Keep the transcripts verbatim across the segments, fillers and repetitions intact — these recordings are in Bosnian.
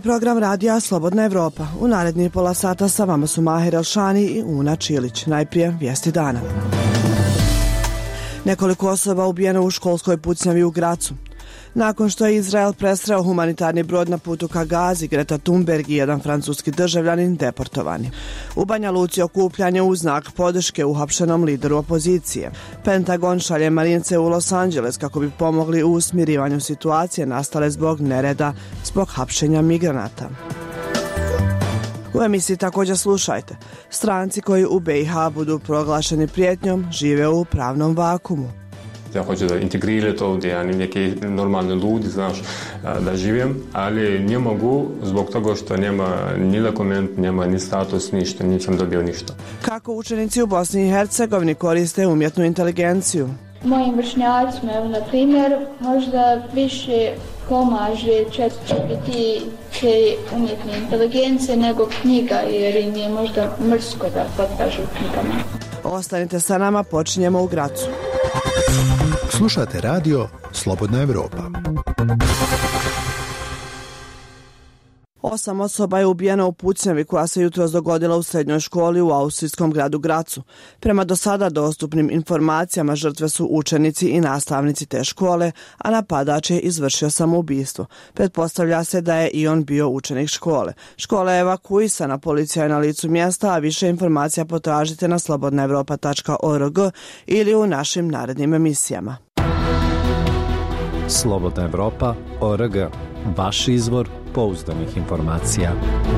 Ovo je program radija Slobodna Evropa. U narednih pola sata sa vama su Maher Elšani i Una Čilić. Najprije vijesti dana. Nekoliko osoba ubijeno u školskoj pucnjavi u Gracu. Nakon što je Izrael presreo humanitarni brod na putu ka Gazi, Greta Thunberg i jedan francuski državljanin deportovani. U Banja Luci okupljanje u znak podrške uhapšenom lideru opozicije. Pentagon šalje marince u Los Angeles kako bi pomogli u smirivanju situacije nastale zbog nereda zbog hapšenja migranata. U emisiji također slušajte. Stranci koji u be i ha budu proglašeni prijetnjom žive u pravnom vakumu. Ja hoću da integrirati ovdje, ja ni neki normalni ljudi, znaš, da živim, ali ne mogu zbog toga što nema ni dokument, nema ni status, ništa, nisam dobio ništa. Kako učenici u Bosni i Hercegovini koriste umjetnu inteligenciju? Mojim vršnjacima, evo, na primjer, možda više pomaže chat G P T te umjetne inteligencije nego knjiga, jer im je možda mrsko da potkažu knjigama. Ostanite sa nama, počinjemo u Gracu. Slušate radio Slobodna Evropa. Osam osoba je ubijeno u pucnjavi koja se jutros dogodila u srednjoj školi u austrijskom gradu Gracu. Prema do sada dostupnim informacijama žrtve su učenici i nastavnici te škole, a napadač je izvršio samoubistvo. Pretpostavlja se da je i on bio učenik škole. Škola je evakuisana, policija je na licu mjesta, a više informacija potražite na slobodna evropa tačka org ili u našim narednim emisijama. Slobodna Evropa tačka org. Vaš izvor pouzdanih informacija.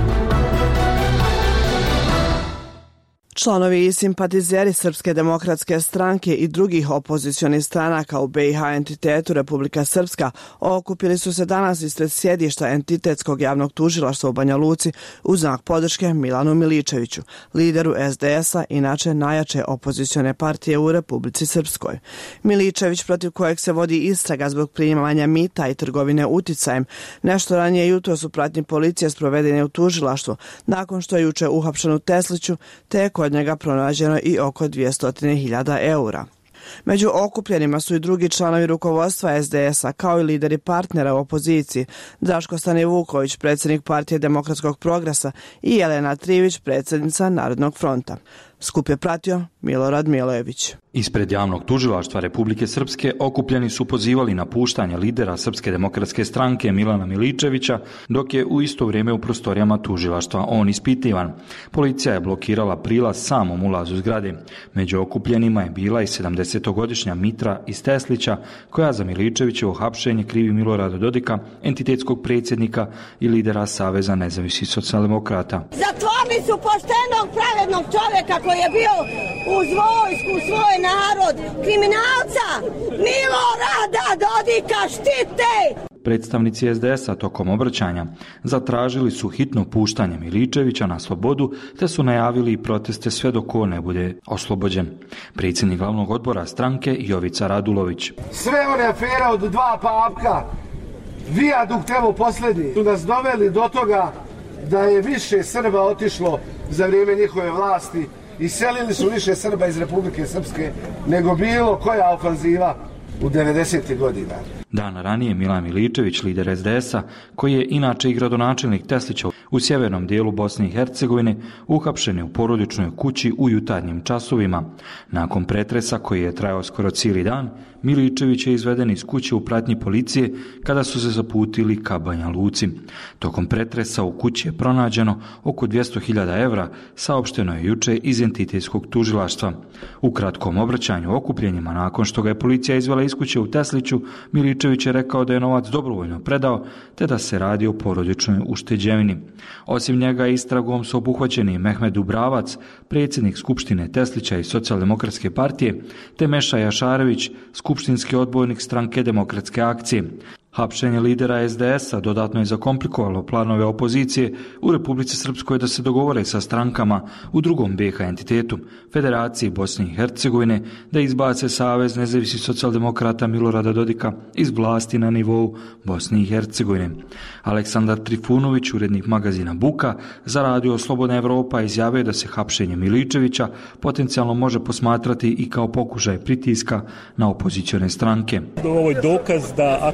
Članovi i simpatizeri Srpske demokratske stranke i drugih opozicionih stranaka u be i ha entitetu Republika Srpska okupili su se danas ispred sjedišta entitetskog javnog tužilaštva u Banja Luci u znak podrške Milanu Miličeviću, lideru es de es-a, inače najjače opozicione partije u Republici Srpskoj. Miličević, protiv kojeg se vodi istraga zbog primanja mita i trgovine uticajem, nešto ranije jutros u pratnji policije sproveden je u tužilaštvu, nakon što je juče uhapšen u Tesliću, te je kod njega pronađeno i oko dvjesto hiljada eura. Među okupljenima su i drugi članovi rukovodstva es de es-a, kao i lideri partnera u opoziciji, Draško Stanivuković, predsjednik partije Demokratskog progresa, i Jelena Trivić, predsjednica Narodnog fronta. Skup je pratio Milorad Milojević. Ispred javnog tužilaštva Republike Srpske okupljeni su pozivali na puštanje lidera Srpske demokratske stranke Milana Miličevića, dok je u isto vrijeme u prostorijama tužilaštva on ispitivan. Policija je blokirala prilaz samom ulazu zgrade. Među okupljenima je bila i sedamdesetogodišnja Mitra iz Teslića, koja za Miličevićevo hapšenje krivi Milorada Dodika, entitetskog predsjednika i lidera Saveza nezavisnih socijaldemokrata. Zatvorili su poštenog, pravednog čovjeka koji je bio uz vojsku, svoj narod, kriminalca Milorada Dodika štite! Predstavnici es de es-a tokom obraćanja zatražili su hitno puštanje Miličevića na slobodu, te su najavili i proteste sve dok on ne bude oslobođen. Predsjednik glavnog odbora stranke Jovica Radulović. Sve one afere od dva papka, vijadukt evo posljednji, su nas doveli do toga da je više Srba otišlo za vrijeme njihove vlasti. Iselili su više Srba iz Republike Srpske nego bilo koja ofanziva u devedesetih godina. Dana ranije Milan Miličević, lider es de es-a, koji je inače i gradonačelnik Teslića u sjevernom dijelu Bosne i Hercegovine, uhapšen je u porodičnoj kući u jutarnjim časovima. Nakon pretresa koji je trajao skoro cijeli dan, Miličević je izveden iz kuće u pratnji policije kada su se zaputili ka Banja Luci. Tokom pretresa u kući je pronađeno oko dvjesto hiljada evra, saopšteno je juče iz entitetskog tužilaštva. U kratkom obraćanju okupljenjima, nakon što ga je policija izvela iz kuće u Tesliću, Miličević je rekao da je novac dobrovoljno predao, te da se radi o porodičnoj ušteđevini. Osim njega, istragom su obuhvaćeni Mehmed Dubravac, predsjednik Skupštine Teslića i Socijaldemokratske partije, te Meša Jašarević, skupštinski odbornik stranke Demokratske akcije. Hapšenje lidera es de es-a dodatno je zakomplikovalo planove opozicije u Republici Srpskoj da se dogovore sa strankama u drugom be ha entitetu, Federaciji Bosne i Hercegovine, da izbace Savez nezavisnih socijaldemokrata Milorada Dodika iz vlasti na nivou Bosne i Hercegovine. Aleksandar Trifunović, urednik magazina Buka, za radio Slobodna Evropa izjavio da se hapšenje Miličevića potencijalno može posmatrati i kao pokušaj pritiska na opozicione stranke. Ovo je dokaz da aktuelna vlast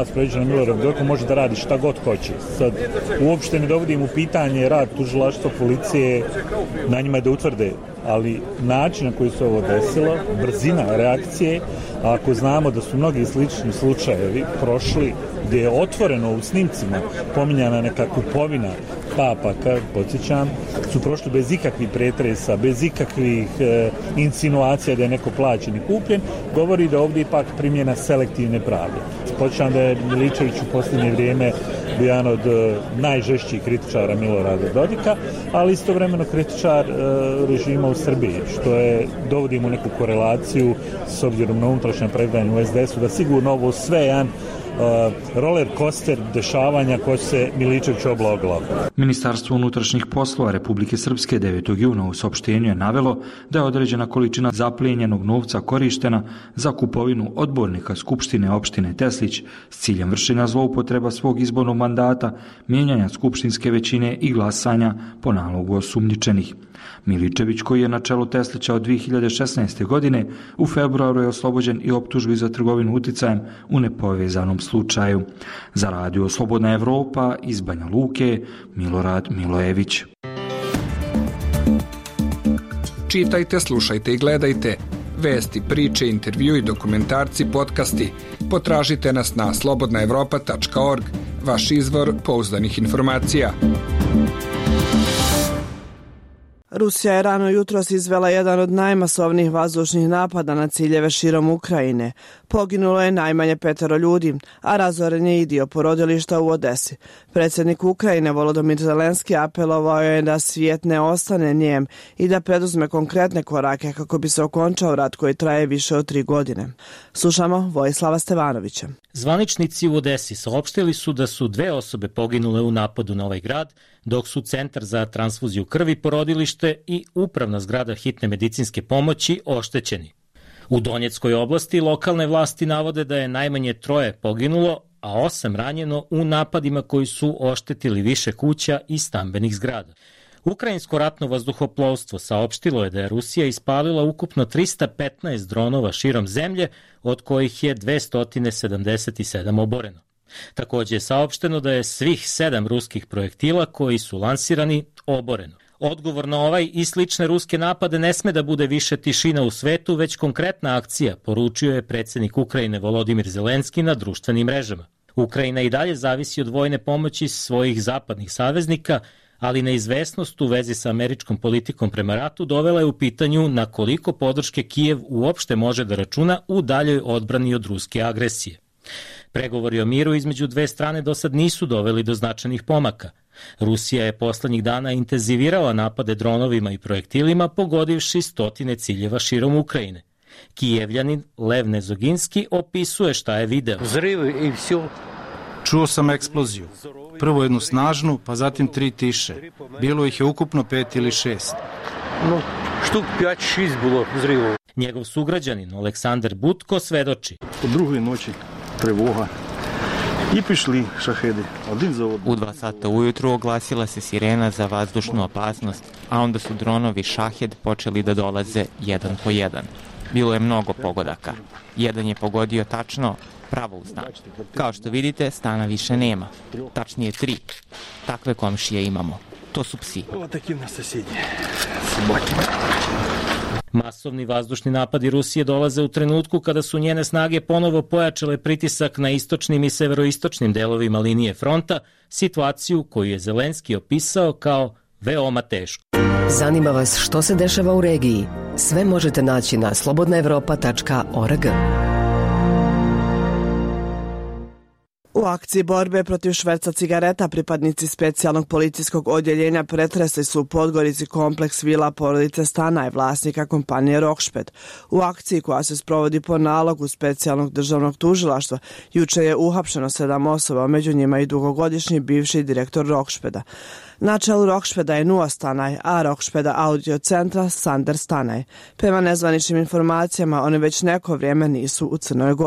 vlast predviđena Miloradom Dodikom može da radi šta god hoće. Sad, uopšte ne dovodim u pitanje rad tužilaštva, policije, na njima je da utvrde, ali način na koji se ovo desilo, brzina reakcije, a ako znamo da su mnogi slični slučajevi prošli gdje je otvoreno u snimcima pominjana neka kupovina papaka, podsjećam, su prošli bez ikakvih pretresa, bez ikakvih e, insinuacija da je neko plaćen i kupljen, govori da ovdje ipak primjena selektivne pravde. Podsjećam da je Miličević u posljednje vrijeme bio jedan od e, najžešćih kritičara Milorada Dodika, ali istovremeno kritičar e, režima u Srbiji, što je, dovodimo neku korelaciju s obzirom na unutrašnja predanja u es de esu, da sigurno ovo sve jedan Uh, roller coaster dešavanja koje se Miličević obla o glavu. Ministarstvo unutrašnjih poslova Republike Srpske devetog juna u saopštenju je navelo da je određena količina zaplijenjenog novca korištena za kupovinu odbornika Skupštine opštine Teslić s ciljem vršenja zloupotreba svog izbornog mandata, mijenjanja skupštinske većine i glasanja po nalogu osumnjičenih. Miličević, koji je na čelu Teslića od dvije hiljade šesnaeste. godine, u februaru je oslobođen i optužbi za trgovinu uticajem u nepovezanom slučaju. Za radio Slobodna Evropa iz Banja Luke, Milorad Milojević. Čitajte, slušajte i gledajte vesti, priče, intervju i dokumentarci, podcasti. Potražite nas na slobodna evropa tačka org, vaš izvor pouzdanih informacija. Rusija je rano jutros izvela jedan od najmasovnijih vazdušnih napada na ciljeve širom Ukrajine. Poginulo je najmanje petero ljudi, a razoren je i dio porodilišta u Odesi. Predsjednik Ukrajine Volodymyr Zelenski apelovao je da svijet ne ostane nijem i da preduzme konkretne korake kako bi se okončao rat koji traje više od tri godine. Slušamo Vojislava Stevanovića. Zvaničnici u Odesi saopštili su da su dve osobe poginule u napadu na ovaj grad, dok su Centar za transfuziju krvi, porodilište i upravna zgrada hitne medicinske pomoći oštećeni. U Donjeckoj oblasti lokalne vlasti navode da je najmanje troje poginulo, a osam ranjeno u napadima koji su oštetili više kuća i stambenih zgrada. Ukrajinsko ratno vazduhoplovstvo saopštilo je da je Rusija ispalila ukupno trista petnaest dronova širom zemlje, od kojih je dvesta sedamdeset sedam oboreno. Također je saopšteno da je svih sedam ruskih projektila koji su lansirani oboreno. Odgovor na ovaj i slične ruske napade ne sme da bude više tišina u svetu, već konkretna akcija, poručio je predsjednik Ukrajine Volodymyr Zelenski na društvenim mrežama. Ukrajina i dalje zavisi od vojne pomoći svojih zapadnih saveznika, ali neizvesnost u vezi sa američkom politikom prema ratu dovela je u pitanju na koliko podrške Kijev uopšte može da računa u daljoj odbrani od ruske agresije. Pregovori o miru između dve strane do sad nisu doveli do značajnih pomaka. Rusija je poslednjih dana intenzivirala napade dronovima i projektilima, pogodivši stotine ciljeva širom Ukrajine. Kijevljanin Lev Nezoginski opisuje šta je video. Zrivi i vse. Čuo sam eksploziju. Prvo jednu snažnu, pa zatim tri tiše. Bilo ih je ukupno pet ili šest. No, štuk pet šest bilo zrivo. Njegov sugrađanin Aleksandar Butko svedoči. U drugoj noći trevoga i pišli šahedi. U dva sata ujutru oglasila se sirena za vazdušnu opasnost, a onda su dronovi šahed počeli da dolaze jedan po jedan. Bilo je mnogo pogodaka. Jedan je pogodio tačno pravo u stan. Kao što vidite, stana više nema. Tačnije tri. Takve komšije imamo. To su psi. Ovo takim na sosjednje. Masovni vazdušni napadi Rusije dolaze u trenutku kada su njene snage ponovo pojačale pritisak na istočnim i severoistočnim delovima linije fronta, situaciju koju je Zelenski opisao kao veoma tešku. Zanima vas što se dešava u regiji? Sve možete naći na slobodna evropa tačka org. U akciji borbe protiv šverca cigareta pripadnici specijalnog policijskog odjeljenja pretresli su u Podgorici kompleks vila porodice Stanaj, vlasnika kompanije Rokšped. U akciji koja se sprovodi po nalogu specijalnog državnog tužilaštva juče je uhapšeno sedam osoba, među njima i dugogodišnji bivši direktor Rokšpeda. Na čelu Rokšpeda je Nuo Stanaj, a Rokšpeda audio centra Sander Stanaj. Prema nezvaničnim informacijama, oni već neko vrijeme nisu u Crnoj Gori.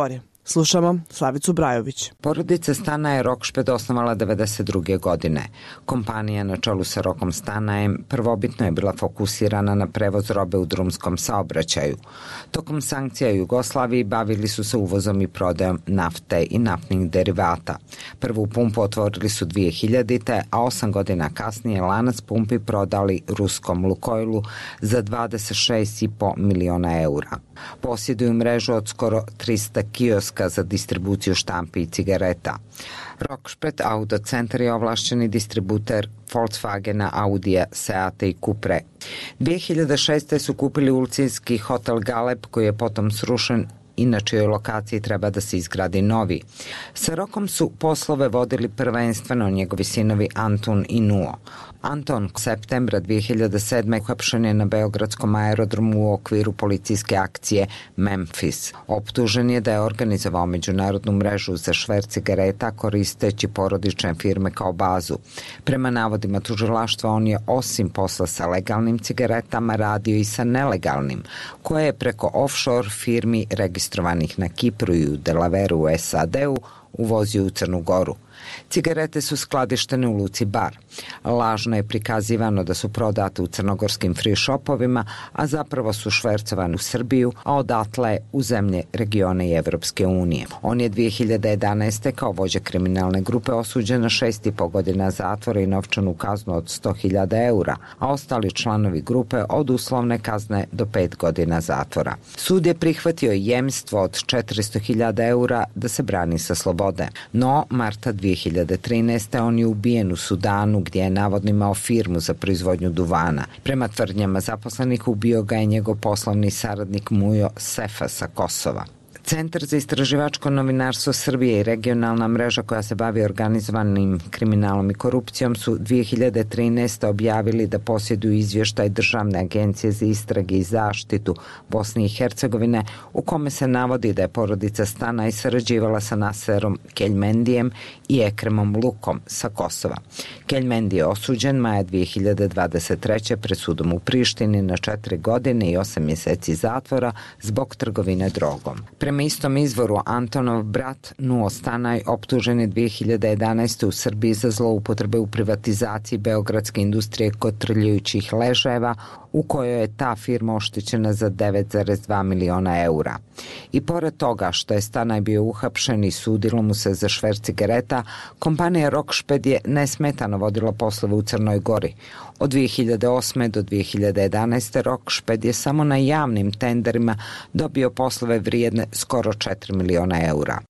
Slušamo Slavicu Brajović. Porodica Stana je Rokšped osnovala devedeset druge. godine. Kompanija na čelu sa Rokom Stanajem prvobitno je bila fokusirana na prevoz robe u drumskom saobraćaju. Tokom sankcija Jugoslaviji bavili su se uvozom i prodajom nafte i naftnih derivata. Prvu pumpu otvorili su dvije hiljadite. a osam godina kasnije lanac pumpi prodali ruskom Lukoilu za dvadeset šest i po miliona eura. Posjeduju mrežu od skoro trista kioska za distribuciju štampi i cigareta. Rokšped Auto Centar je ovlašćeni distributer Volkswagena, Audija, Seata i Cupre. dvije hiljade šeste. su kupili ulcinski hotel Galeb koji je potom srušen i na čijoj lokaciji treba da se izgradi novi. Sa Rokom su poslove vodili prvenstveno njegovi sinovi Antun i Nuo. Anton septembra dvije hiljade sedme. uhapšen je na beogradskom aerodromu u okviru policijske akcije Memphis. Optužen je da je organizovao međunarodnu mrežu za šverc cigareta koristeći porodične firme kao bazu. Prema navodima tužilaštva on je osim posla sa legalnim cigaretama radio i sa nelegalnim, koje je preko offshore firmi registrovanih na Kipru i u Delaveru u S A D-u uvozio u Crnu Goru. Cigarete su skladištene u luci Bar. Lažno je prikazivano da su prodate u crnogorskim free shopovima, a zapravo su švercovane u Srbiju, a odatle u zemlje regiona i Evropske unije. On je dvije hiljade jedanaeste. kao vođa kriminalne grupe osuđen na šest i po godina zatvora i novčanu kaznu od sto hiljada eura, a ostali članovi grupe od uslovne kazne do pet godina zatvora. Sud je prihvatio jemstvo od četiristo hiljada eura da se brani sa slobode. No, marta dvije hiljade trinaeste. on je ubijen u Sudanu gdje je navodno imao firmu za proizvodnju duvana. Prema tvrdnjama zaposlenih ubio ga je njegov poslovni saradnik Mujo Sefa sa Kosova. Centar za istraživačko novinarstvo Srbije i regionalna mreža koja se bavi organizovanim kriminalom i korupcijom su dvije hiljade trinaeste. objavili da posjeduju izvještaj Državne agencije za istrage i zaštitu Bosne i Hercegovine u kome se navodi da je porodica Stanaj sarađivala sa Naserom Keljmendijem i Ekremom Lukom sa Kosova. Keljmendi je osuđen maja dvije hiljade dvadeset treće. pred sudom u Prištini na četiri godine i osam mjeseci zatvora zbog trgovine drogom. Prema istom izvoru, Antonov brat Nuo Stanaj optužen je dvije hiljade jedanaeste. u Srbiji za zloupotrebe u privatizaciji beogradske industrije kotrljajućih ležajeva, u kojoj je ta firma oštećena za devet zarez dva miliona eura. I pored toga što je Stanaj bio uhapšen i sudilo mu se za šverc cigareta, kompanija Rokšped je nesmetano vodila poslove u Crnoj Gori. Od dvije hiljade osme. do dvije hiljade jedanaeste. Rokšped je samo na javnim tenderima dobio poslove vrijedne skoro četiri miliona eura.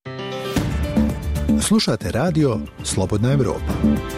Slušate radio Slobodna Evropa.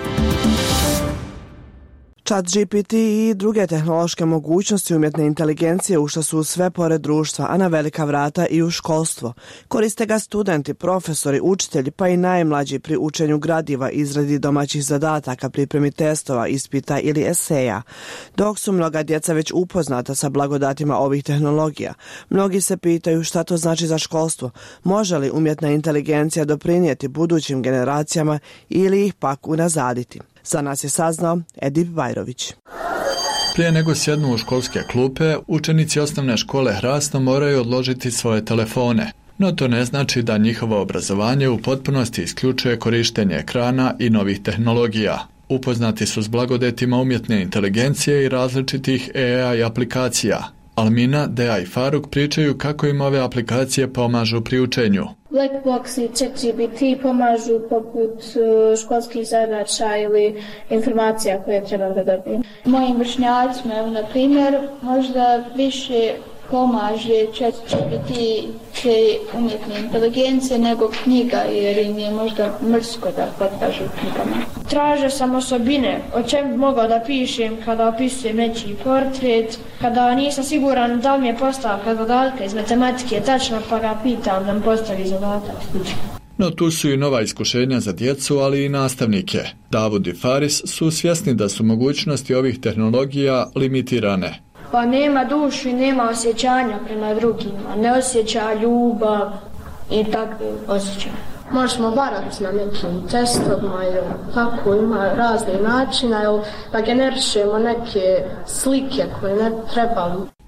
Chat G P T i druge tehnološke mogućnosti umjetne inteligencije ušle su u sve pore društva, a na velika vrata i u školstvo. Koriste ga studenti, profesori, učitelji, pa i najmlađi pri učenju gradiva, izradi domaćih zadataka, pripremi testova, ispita ili eseja. Dok su mnoga djeca već upoznata sa blagodatima ovih tehnologija, mnogi se pitaju šta to znači za školstvo, može li umjetna inteligencija doprinijeti budućim generacijama ili ih pak unazaditi. Za nas je saznao Edip Bajrović. Prije nego sjednu u školske klupe, učenici osnovne škole Hrasno moraju odložiti svoje telefone. No to ne znači da njihovo obrazovanje u potpunosti isključuje korištenje ekrana i novih tehnologija. Upoznati su s blagodetima umjetne inteligencije i različitih A I aplikacija. Almina, Dea i Faruk pričaju kako im ove aplikacije pomažu pri učenju. Blackbox i ChatGPT pomažu poput školskih zadaća ili informacija koje treba da dobijem. Mojim vršnjacima, na primjer, možda više pomaže ChatGPT te umjetne inteligencije nego knjiga, jer im je možda mrsko da potkažu knjigama. Tražio sam osobine, o čem mogao da pišem kada opisujem nečiji portret, kada nisam siguran da li mi je postavka zadatka iz matematike tačna, pa ga pitam da mi postavi zadatak. No tu su i nova iskušenja za djecu, ali i nastavnike. Davud i Faris su svjesni da su mogućnosti ovih tehnologija limitirane. Pa nema dušu i nema osjećanja prema drugima, ne osjeća ljubav i takve osjećaje. Možemo varati na nekim testovima, tako ima razne načina, da generišemo neke slike koje ne trebamo.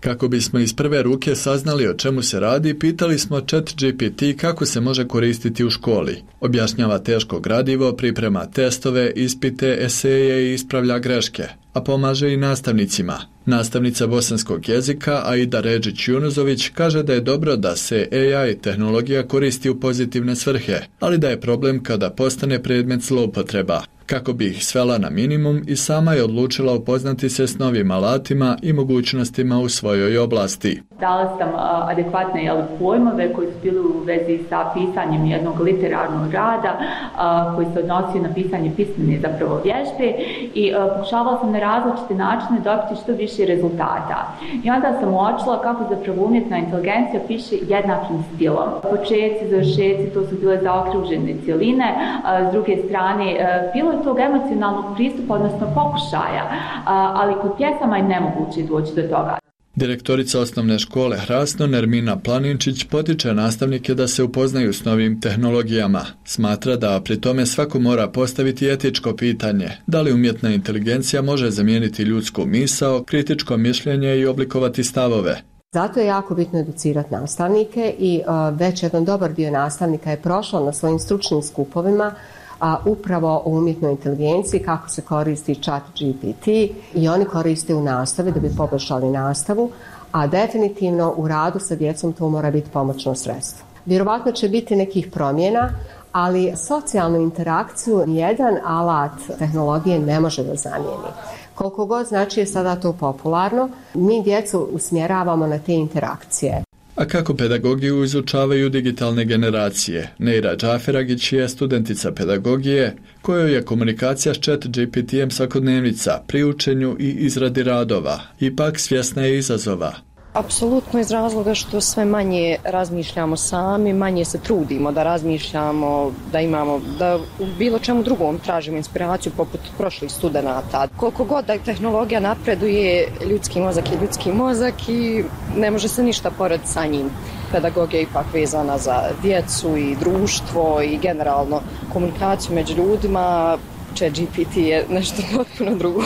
Kako bismo iz prve ruke saznali o čemu se radi, pitali smo ChatGPT kako se može koristiti u školi. Objašnjava teško gradivo, priprema testove, ispite, eseje i ispravlja greške, a pomaže i nastavnicima. Nastavnica bosanskog jezika Aida Redžić-Junuzović kaže da je dobro da se A I tehnologija koristi u pozitivne svrhe, ali da je problem kada postane predmet zloupotreba. Kako bi ih svela na minimum i sama je odlučila upoznati se s novim alatima i mogućnostima u svojoj oblasti. Dala sam a, adekvatne jel, pojmove koji su bili u vezi sa pisanjem jednog literarnog rada a, koji se odnosio na pisanje pismene zapravo vježbe i a, pokušavala sam na različite načine dobiti što više rezultata. I onda sam uočila kako zapravo umjetna inteligencija piše jednakim stilom. Početci, završetci, to su bile zaokružene cjeline, a, s druge strane a, bilo je tog emocionalnog pristupa, odnosno pokušaja, a, ali kod pjesama je nemoguće doći do toga. Direktorica osnovne škole Hrasno Nermina Planinčić potiče nastavnike da se upoznaju s novim tehnologijama. Smatra da pri tome svako mora postaviti etičko pitanje, da li umjetna inteligencija može zamijeniti ljudsku misao, kritičko mišljenje i oblikovati stavove. Zato je jako bitno educirati nastavnike i uh, već jedan dobar dio nastavnika je prošao na svojim stručnim skupovima a upravo o umjetnoj inteligenciji, kako se koristi ChatGPT i oni koriste u nastavi da bi poboljšali nastavu, a definitivno u radu sa djecom to mora biti pomoćno sredstvo. Vjerovatno će biti nekih promjena, ali socijalnu interakciju nijedan alat tehnologije ne može da zamijeni. Koliko god znači je sada to popularno, mi djecu usmjeravamo na te interakcije. A kako pedagogiju izučavaju digitalne generacije? Neira Džaferagić je studentica pedagogije, kojoj je komunikacija s ChatGPT-em svakodnevnica pri učenju i izradi radova. Ipak svjesna je izazova. Apsolutno iz razloga što sve manje razmišljamo sami, manje se trudimo da razmišljamo, da imamo, da u bilo čemu drugom tražimo inspiraciju poput prošlih studenata. Koliko god da tehnologija napreduje, ljudski mozak je ljudski mozak i ne može se ništa porediti sa njim. Pedagogija je ipak vezana za djecu i društvo i generalno komunikaciju među ljudima. ChatGPT je nešto potpuno drugo.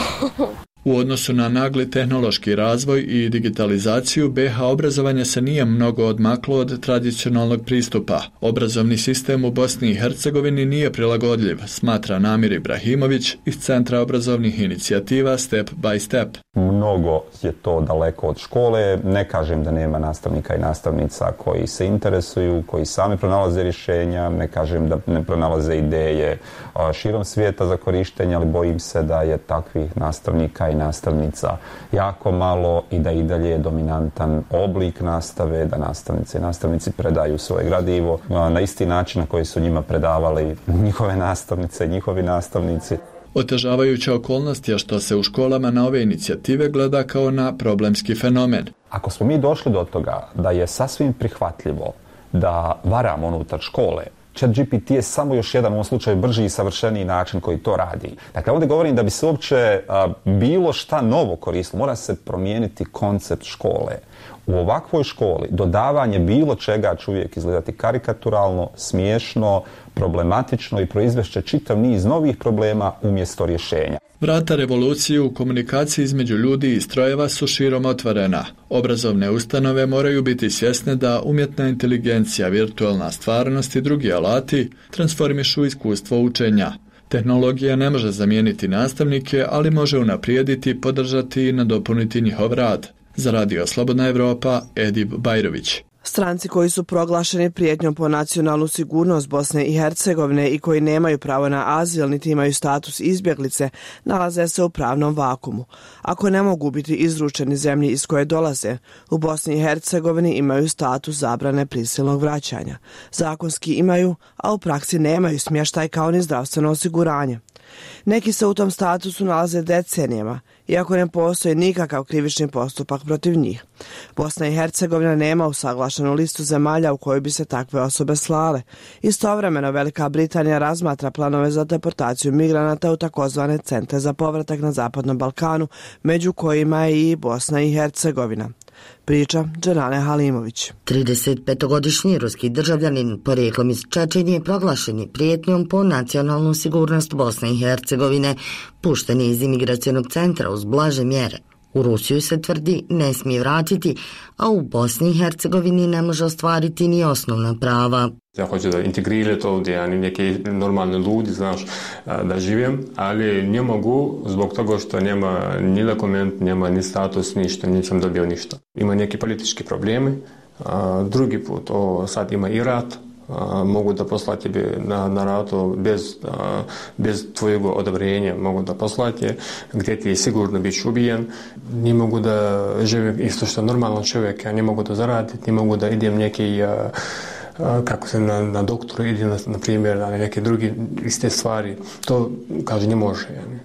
U odnosu na nagli tehnološki razvoj i digitalizaciju, B iH obrazovanje se nije mnogo odmaklo od tradicionalnog pristupa. Obrazovni sistem u Bosni i Hercegovini nije prilagodljiv, smatra Namir Ibrahimović iz Centra obrazovnih inicijativa Step by Step. Mnogo je to daleko od škole, ne kažem da nema nastavnika i nastavnica koji se interesuju, koji sami pronalaze rješenja, ne kažem da ne pronalaze ideje širom svijeta za korištenje, ali bojim se da je takvih nastavnika i nastavnica jako malo i da i dalje je dominantan oblik nastave, da nastavnice i nastavnici predaju svoje gradivo na isti način na koji su njima predavali njihove nastavnice i njihovi nastavnici. Otežavajuća okolnost je što se u školama na ove inicijative gleda kao na problemski fenomen. Ako smo mi došli do toga da je sasvim prihvatljivo da varamo unutar škole, ChatGPT je samo još jedan u ovom slučaju brži i savršeniji način koji to radi. Dakle, ovdje govorim da bi se uopće a, bilo šta novo koristilo, mora se promijeniti koncept škole. U ovakvoj školi dodavanje bilo čega će uvijek izgledati karikaturalno, smiješno, problematično i proizvešće čitav niz novih problema umjesto rješenja. Vrata revolucije u komunikaciji između ljudi i strojeva su širom otvorena. Obrazovne ustanove moraju biti svjesne da umjetna inteligencija, virtualna stvarnost i drugi alati transformišu iskustvo učenja. Tehnologija ne može zamijeniti nastavnike, ali može unaprijediti, podržati i nadopuniti njihov rad. Za Radio Slobodna Evropa, Edip Bajrović. Stranci koji su proglašeni prijetnjom po nacionalnu sigurnost Bosne i Hercegovine i koji nemaju pravo na azil niti imaju status izbjeglice, nalaze se u pravnom vakumu. Ako ne mogu biti izručeni zemlji iz koje dolaze, u Bosni i Hercegovini imaju status zabrane prisilnog vraćanja. Zakonski imaju, a u praksi nemaju smještaj kao ni zdravstveno osiguranje. Neki se u tom statusu nalaze decenijama, iako ne postoji nikakav krivični postupak protiv njih. Bosna i Hercegovina nema usaglašenu listu zemalja u kojoj bi se takve osobe slale. Istovremeno Velika Britanija razmatra planove za deportaciju migranata u takozvane centre za povratak na Zapadnom Balkanu, među kojima je i Bosna i Hercegovina. Priča Dženane Halimović. tridesetpetogodišnji ruski državljanin porijeklom iz Čečenije je proglašen prijetnjom po nacionalnu sigurnost Bosne i Hercegovine, pušten je iz imigracionog centra uz blaže mjere. U Rusiju se tvrdi ne smije vratiti, a u Bosni i Hercegovini ne može ostvariti ni osnovna prava. Ja hoću da integrirati ovdje, a ni neki normalni ljudi, znaš, da živim, ali ne mogu zbog toga što nema ni dokument, nema ni status, ništa, nisam dobio ništa. Ima neki politički problemi, drugi put, o, sad ima i rat, mogu da poslati tebe na, na ratu bez, bez tvojeg odobrenja, mogu da poslati gdje ti je sigurno biti ubijen. Ne mogu da živim isto što normalan čovjek, ja ne mogu da zaraditi, ne mogu da idem neki kako se na, na doktoru ide, na, na primjer, na neke druge iste stvari. To, kaže, ne može. Yani.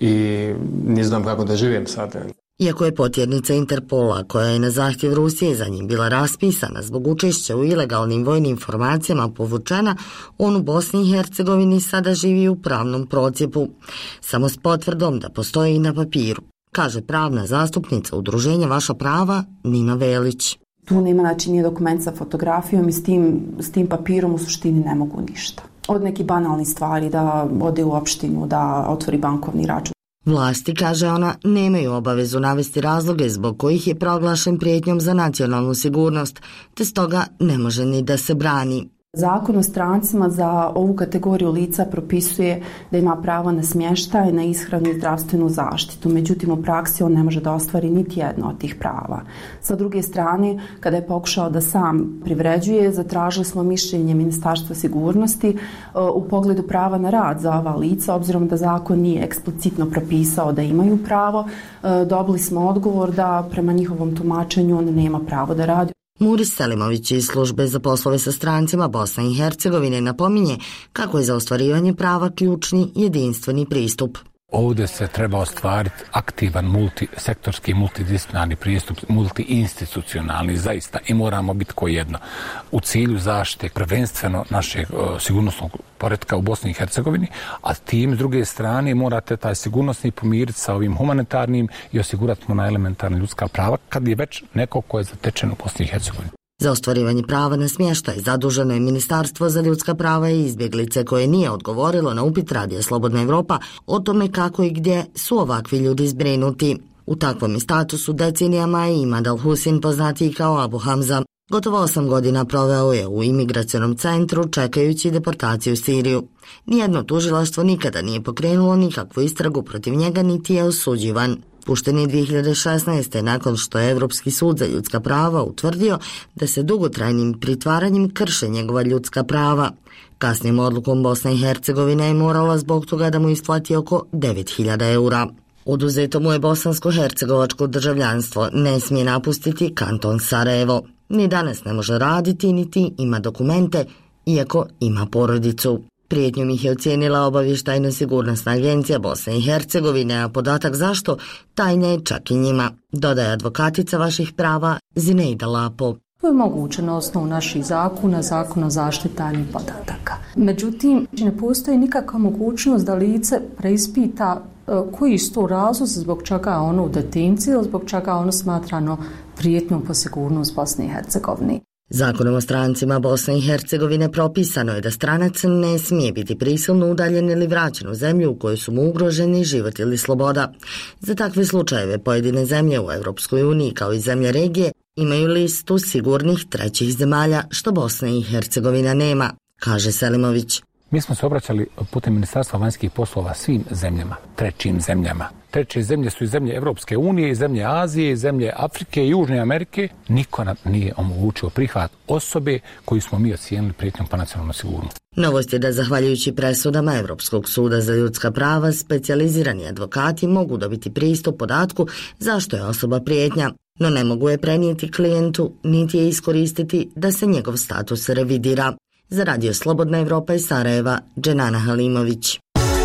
I ne znam kako da živim sad. Yani. Iako je potjernica Interpola, koja je na zahtjev Rusije za njim bila raspisana zbog učešća u ilegalnim vojnim formacijama povučena, on u Bosni i Hercegovini sada živi u pravnom procijepu, samo s potvrdom da postoji i na papiru, kaže pravna zastupnica udruženja Vaša prava Nina Velić. Tu nema, znači, nije dokument sa fotografijom i s tim, s tim papirom u suštini ne mogu ništa. Od nekih banalnih stvari, da ode u opštinu, da otvori bankovni račun. Vlasti, kaže ona, nemaju obavezu navesti razloge zbog kojih je proglašen prijetnjom za nacionalnu sigurnost, te stoga ne može ni da se brani. Zakon o strancima za ovu kategoriju lica propisuje da ima pravo na smještaj, na ishranu i zdravstvenu zaštitu. Međutim, u praksi on ne može da ostvari niti jedno od tih prava. Sa druge strane, kada je pokušao da sam privređuje, zatražili smo mišljenje Ministarstva sigurnosti u pogledu prava na rad za ova lica, obzirom da zakon nije eksplicitno propisao da imaju pravo. Dobili smo odgovor da prema njihovom tumačenju on nema pravo da radi. Muris Selimović iz službe za poslove sa strancima Bosne i Hercegovine napominje kako je za ostvarivanje prava ključni jedinstveni pristup. Ovdje se treba ostvariti aktivan multisektorski, multidisciplinarni pristup, multiinstitucionalni zaista i moramo biti ko jedno. U cilju zaštite prvenstveno našeg uh, sigurnosnog poretka u Bosni i Hercegovini, a tim s druge strane morate taj sigurnosni pomiriti sa ovim humanitarnim i osigurati mu na elementarna ljudska prava kad je već neko ko je zatečen u Bosni i Hercegovini. Za ostvarivanje prava na smještaj zaduženo je Ministarstvo za ljudska prava i izbjeglice koje nije odgovorilo na upit Radija Slobodna Evropa o tome kako i gdje su ovakvi ljudi zbrinuti. U takvom statusu decenijama je Imad Al-Husin, poznatiji kao Abu Hamza. Gotovo osam godina proveo je u imigracionom centru čekajući deportaciju u Siriju. Nijedno tužilaštvo nikada nije pokrenulo nikakvu istragu protiv njega niti je osuđivan. Pušten je dvije hiljade šesnaeste. nakon što je Evropski sud za ljudska prava utvrdio da se dugotrajnim pritvaranjem krše njegova ljudska prava. Kasnijom odlukom Bosna i Hercegovina je morala zbog toga da mu isplati oko devet hiljada eura. Oduzeto mu je bosansko-hercegovačko državljanstvo, ne smije napustiti kanton Sarajevo. Ni danas ne može raditi, niti ima dokumente, iako ima porodicu. Prijetnjom ih je ocijenila obavještajna sigurnosna agencija Bosne i Hercegovine, a podatak zašto tajna je čak i njima, dodaje advokatica Vaših prava Zineida Lapo. To je moguće na osnovu naših zakona, zakona o zaštiti tajnih podataka. Međutim, ne postoji nikakva mogućnost da lice preispita koji su to razlozi zbog čega je ono u detenciji ili zbog čega je ono smatrano prijetnjom po sigurnost Bosne i Hercegovine. Zakonom o strancima Bosne i Hercegovine propisano je da stranac ne smije biti prisilno udaljen ili vraćen u zemlju u kojoj su mu ugroženi život ili sloboda. Za takve slučajeve pojedine zemlje u Europskoj uniji kao i zemlje regije imaju listu sigurnih trećih zemalja, što Bosna i Hercegovina nema, kaže Selimović. Mi smo se obraćali putem Ministarstva vanjskih poslova svim zemljama, trećim zemljama. Treće zemlje su i zemlje Evropske unije, i zemlje Azije, i zemlje Afrike i Južne Amerike. Niko nam nije omogućio prihvat osobe koju smo mi ocijenili prijetnjom po nacionalnu sigurnost. Novost je da zahvaljujući presudama Evropskog suda za ljudska prava, specijalizirani advokati mogu dobiti pristup podatku zašto je osoba prijetnja, no ne mogu je prenijeti klijentu, niti je iskoristiti da se njegov status revidira. Za Radio Slobodna Evropa iz Sarajeva, Dženana Halimović.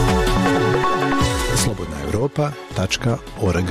slobodna evropa tačka org.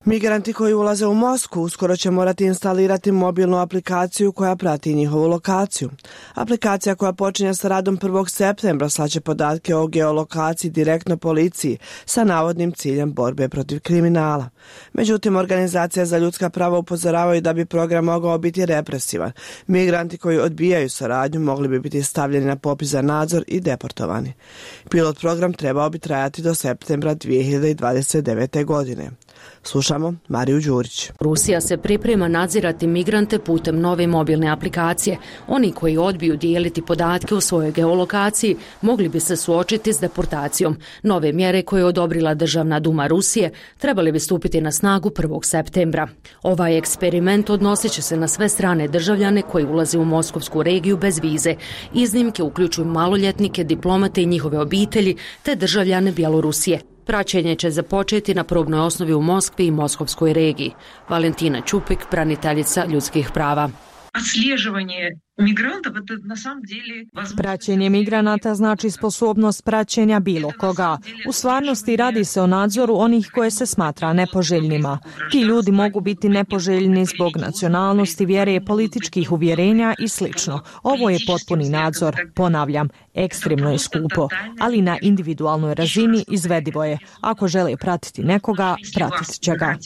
Migranti koji ulaze u Moskvu uskoro će morati instalirati mobilnu aplikaciju koja prati njihovu lokaciju. Aplikacija koja počinje sa radom prvog septembra slaće podatke o geolokaciji direktno policiji sa navodnim ciljem borbe protiv kriminala. Međutim, organizacije za ljudska prava upozoravaju da bi program mogao biti represivan. Migranti koji odbijaju saradnju mogli bi biti stavljeni na popis za nadzor i deportovani. Pilot program trebao bi trajati do septembra dvije hiljade dvadeset devete. godine. Slušamo Mariju Đurić. Rusija se priprema nadzirati migrante putem nove mobilne aplikacije. Oni koji odbiju dijeliti podatke o svojoj geolokaciji mogli bi se suočiti s deportacijom. Nove mjere koje je odobrila Državna duma Rusije trebali bi stupiti na snagu prvog septembra. Ovaj eksperiment odnosit će se na sve strane državljane koji ulaze u moskovsku regiju bez vize. Iznimke uključuju maloljetnike, diplomate i njihove obitelji te državljane Bjelorusije. Praćenje će započeti na probnoj osnovi u Moskvi i Moskovskoj regiji. Valentina Čupik, braniteljica ljudskih prava. Praćenje migranata znači sposobnost praćenja bilo koga. U stvarnosti radi se o nadzoru onih koje se smatra nepoželjnima. Ti ljudi mogu biti nepoželjni zbog nacionalnosti, vjere, političkih uvjerenja i slično. Ovo je potpuni nadzor. Ponavljam, ekstremno je skupo, ali na individualnoj razini izvedivo je. Ako žele pratiti nekoga, pratit će ga.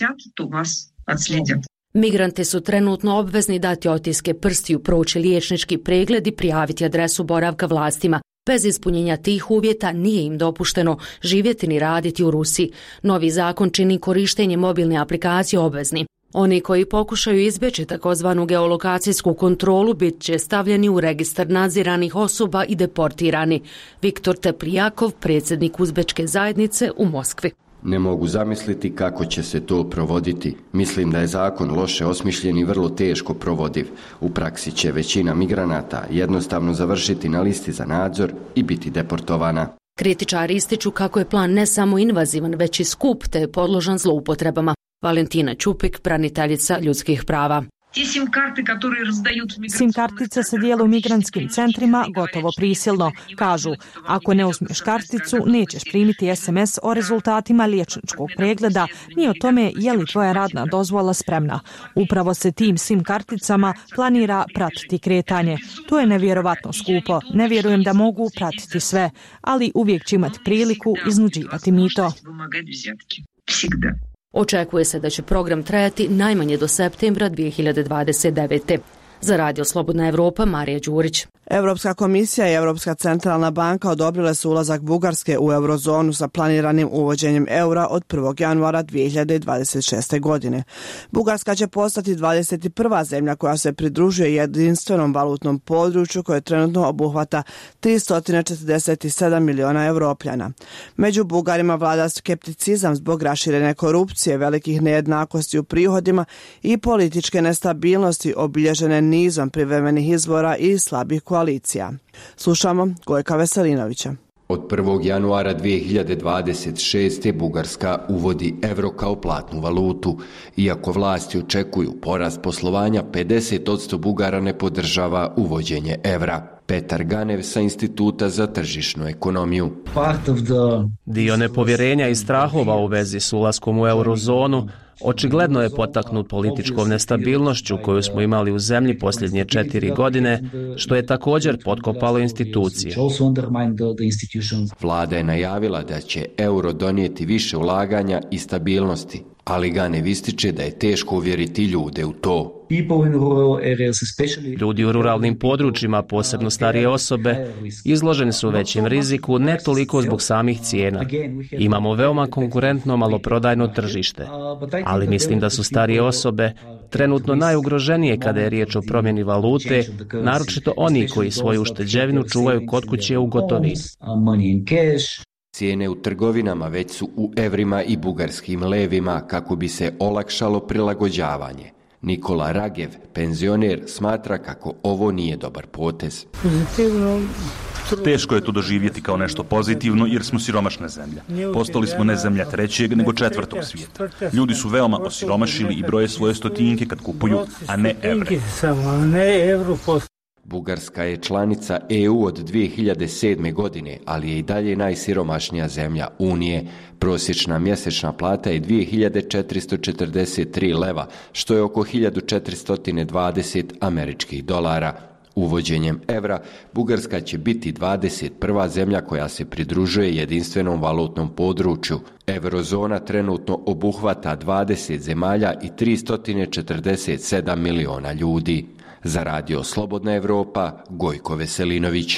Migranti su trenutno obvezni dati otiske prstiju, proći liječnički pregled i prijaviti adresu boravka vlastima. Bez ispunjenja tih uvjeta nije im dopušteno živjeti ni raditi u Rusiji. Novi zakon čini korištenje mobilne aplikacije obveznim. Oni koji pokušaju izbjeći takozvanu geolokacijsku kontrolu bit će stavljeni u registar nadziranih osoba i deportirani. Viktor Teplijakov, predsjednik uzbečke zajednice u Moskvi. Ne mogu zamisliti kako će se to provoditi. Mislim da je zakon loše osmišljen i vrlo teško provodiv. U praksi će većina migranata jednostavno završiti na listi za nadzor i biti deportovana. Kritičari ističu kako je plan ne samo invazivan, već i skup te je podložan zloupotrebama. Valentina Čupik, braniteljica ljudskih prava. SIM kartice se dijele u migrantskim centrima gotovo prisilno. Kažu, ako ne uzmeš karticu, nećeš primiti es em es o rezultatima liječničkog pregleda, ni o tome je li tvoja radna dozvola spremna. Upravo se tim SIM karticama planira pratiti kretanje. To je nevjerovatno skupo. Ne vjerujem da mogu pratiti sve, ali uvijek će imati priliku iznuđivati mito. Očekuje se da će program trajati najmanje do septembra dvije hiljade dvadeset devete. Za Radio Slobodna Evropa, Marija Đurić. Europska komisija i Europska centralna banka odobrile su ulazak Bugarske u eurozonu sa planiranim uvođenjem eura od prvog januara dvije hiljade dvadeset šeste. godine. Bugarska će postati dvadeset prva zemlja koja se pridružuje jedinstvenom valutnom području koje trenutno obuhvata tristo četrdeset sedam miliona Evropljana. Među Bugarima vlada skepticizam zbog raširene korupcije, velikih nejednakosti u prihodima i političke nestabilnosti obilježene nizom privremenih izbora i slabih koalicija. Slušamo Gojka Veselinovića. Od prvog januara dvije hiljade dvadeset šeste. Bugarska uvodi euro kao platnu valutu. Iako vlasti očekuju porast poslovanja, pedeset posto Bugara ne podržava uvođenje evra. Petar Ganev sa Instituta za tržišnu ekonomiju. Dio nepovjerenja i strahova u vezi s ulaskom u eurozonu očigledno je potaknut političkom nestabilnošću koju smo imali u zemlji posljednje četiri godine, što je također potkopalo institucije. Vlada je najavila da će euro donijeti više ulaganja i stabilnosti, ali Ganev ističe da je teško uvjeriti ljude u to. Ljudi u ruralnim područjima, posebno starije osobe, izloženi su većem riziku ne toliko zbog samih cijena. Imamo veoma konkurentno maloprodajno tržište, ali mislim da su starije osobe trenutno najugroženije kada je riječ o promjeni valute, naročito oni koji svoju ušteđevinu čuvaju kod kuće u gotovini. Cijene u trgovinama već su u evrima i bugarskim levima kako bi se olakšalo prilagođavanje. Nikola Ragev, penzioner, smatra kako ovo nije dobar potez. Teško je to doživjeti kao nešto pozitivno jer smo siromašna zemlja. Postali smo ne zemlja trećeg, nego četvrtog svijeta. Ljudi su veoma osiromašili i broje svoje stotinke kad kupuju, a ne evre. Bugarska je članica E U od dvije hiljade sedme. godine, ali je i dalje najsiromašnija zemlja Unije. Prosječna mjesečna plata je dvije hiljade četiristo četrdeset tri leva, što je oko hiljadu četiristo dvadeset američkih dolara. Uvođenjem evra, Bugarska će biti dvadeset prva zemlja koja se pridružuje jedinstvenom valutnom području. Eurozona trenutno obuhvata dvadeset zemalja i tristo četrdeset sedam miliona ljudi. Za Radio Slobodna Evropa, Gojko Veselinović.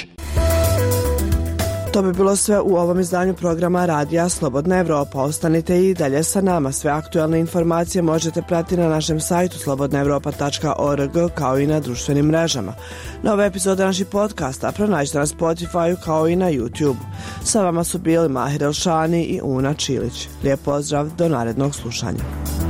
To bi bilo sve u ovom izdanju programa Radija Slobodna Evropa. Ostanite i dalje sa nama. Sve aktualne informacije možete pratiti na našem sajtu slobodna evropa tačka org kao i na društvenim mrežama. Nove epizode naših podcasta pronađite na Spotify kao i na YouTube. Sa vama su bili Mahir Elšani i Una Čilić. Lijep pozdrav, do narednog slušanja.